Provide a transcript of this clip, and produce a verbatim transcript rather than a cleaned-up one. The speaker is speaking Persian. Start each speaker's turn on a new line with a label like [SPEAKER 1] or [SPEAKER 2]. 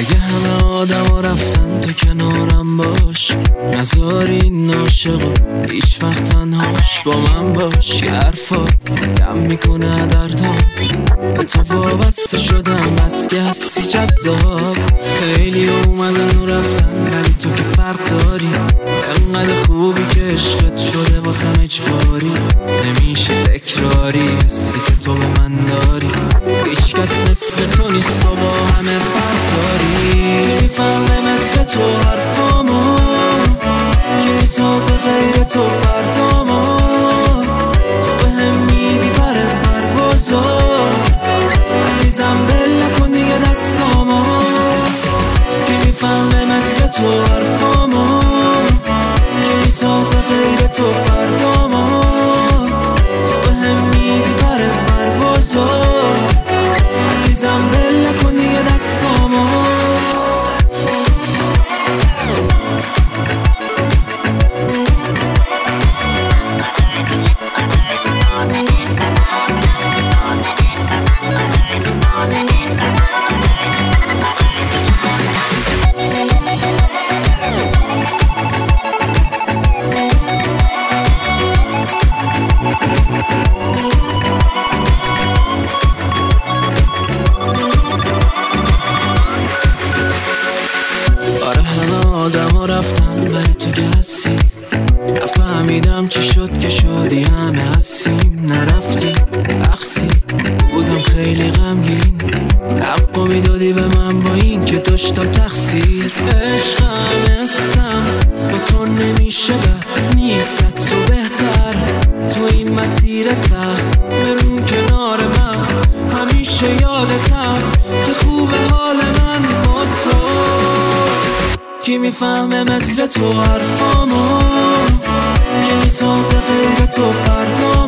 [SPEAKER 1] اگه همه آدم ها رفتن تو کنارم باش، نذار این عاشقو هیچ وقت تنهاش. با من باش، یه حرفا کم میکنه دردام. من تو وابسته شدم بس که هستی جذاب. خیلی اومدن و رفتن ولی تو که فرق داری. انقدر خوبی که عشقت شده واسم اجباری. نمیشه تکراری حسی که تو به من داری. هیچ کس مثل تو نیست و با همه فرق داری. میفهمه مثل تو حرفامو که میسازه غیر تو فردامو. تو به هم میدی پر پروازو. عزیزم بل نکن دیگه دستامو. که میفهمه مثل تو حرفامو که میسازه غیر تو فردامو. تو به هم میدی پر پروازو. عزیزم بل نکن دیگه دستامو. نفهمیدم چی شد که شدی همه هستیم. نرفتی اخسی بودم خیلی غمگین. حقو میدادی به من با این که داشتم تقصیر. عشقم هستم با تو نمیشه به نیست تو بهتر. تو این مسیر سخت برون کنار من. همیشه یادتم که خوبه حال من با تو. کی میفهمه مثل تو حرفامو که میسازه غیر تو فردا.